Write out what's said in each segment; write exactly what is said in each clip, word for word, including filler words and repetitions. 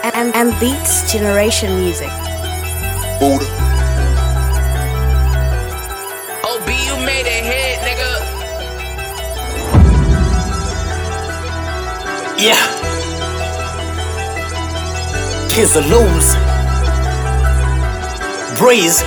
and, and Beats Generation Music. Buddha. O B, you made it hit, nigga. Yeah. Kids to lose. Breeze.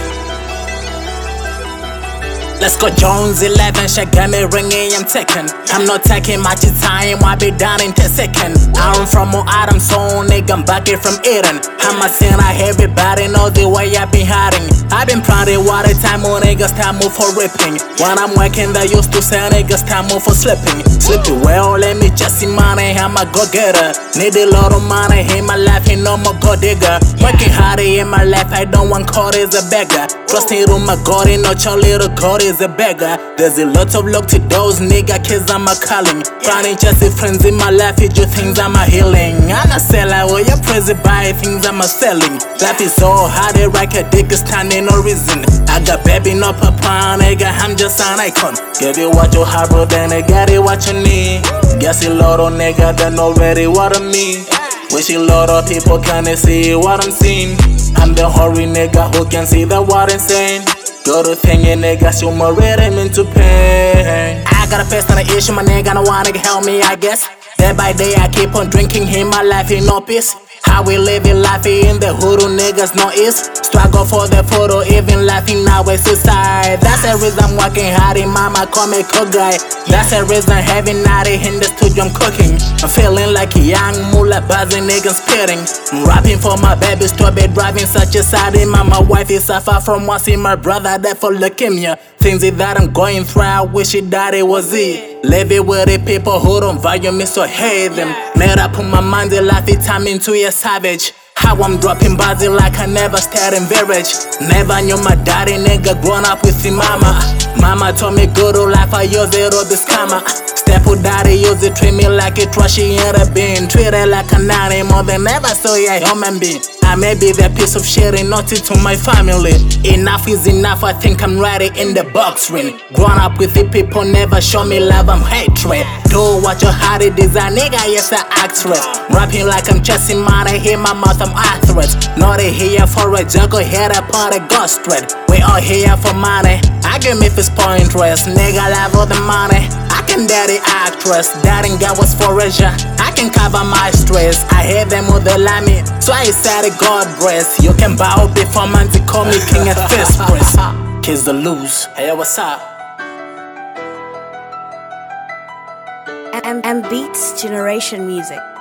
Let's go Jones eleven, she got me ringing, I'm taking. I'm not taking much time, I'll be down in ten seconds. I'm from Adam, so nigga, I'm back here from Eden. I'm a sinner, everybody know the way I've been hiding. I've been planting water time on niggas, time move for ripping. When I'm working, they used to say niggas, time move for slipping. Slipping well, let me just see money, I'm a go-getter. Need a lot of money in my life, ain't no more go-digger. Working harder in my life, I don't want caught as a beggar. Trusting on my God, ain't not your little God is a beggar. There's a lot of luck to those nigga kids I'm a calling. Finding just the friends in my life, you do things I'm a healing. I'm a seller, or you're crazy by things I'm a selling. Life is so hard, they like a dick is standing no reason. I got baby, no papa, nigga, I'm just an icon. Get it what you have, bro, then I get it what you need. Guess a lot of nigga that know really what I mean. Wish a lot of people can see what I'm seeing. I'm the hurry nigga who can see the what I'm saying. Go to thinking nigga, show my rhythm into pain. I got a pest on the issue, my nigga, no one nigga help me, I guess. Day by day I keep on drinking, in my life ain't no peace. How we living life in the hood, niggas no east. Struggle for the photo, even laughing now it's suicide. That's the reason I'm working hard, in mama call me cook guy. That's the reason having night in the studio I'm cooking. I'm feeling like a young mula buzzing, niggas spitting. I'm rapping for my baby, strawberry driving such a side. My wife is suffer from watching my brother dead for leukemia. Things that I'm going through, I wish it that it was it. Living with the people who don't value me, so hate them. Made up on my mind, the life it time into a savage. How I'm dropping body like I never stayed in village. Never knew my daddy, nigga, grown up with his mama. Mama told me good old life, I use it all this karma. Step with daddy, use it, treat me like a trashy in a bin. Treat it like a nanny, more than ever, so yeah, human being. I may be the piece of shit and not it to my family. Enough is enough, I think I'm ready in the box ring. Grown up with the people, never show me love, I'm hatred. Do what your heart it is, a nigga, yes, an actress. Rapping like I'm chasing money, hear my mouth, I'm arthritis. Not a here for a joke, or head upon a ghost thread. We all here for money, I give me fist pointless. Nigga, love all the money. I can daddy actress, daddy got was for leisure. I can cover my stress, I hate them with the lammy. So I said God bless. You can bow before man to call me king at first press. Kids to lose. Hey, what's up? And, and Beats Generation Music.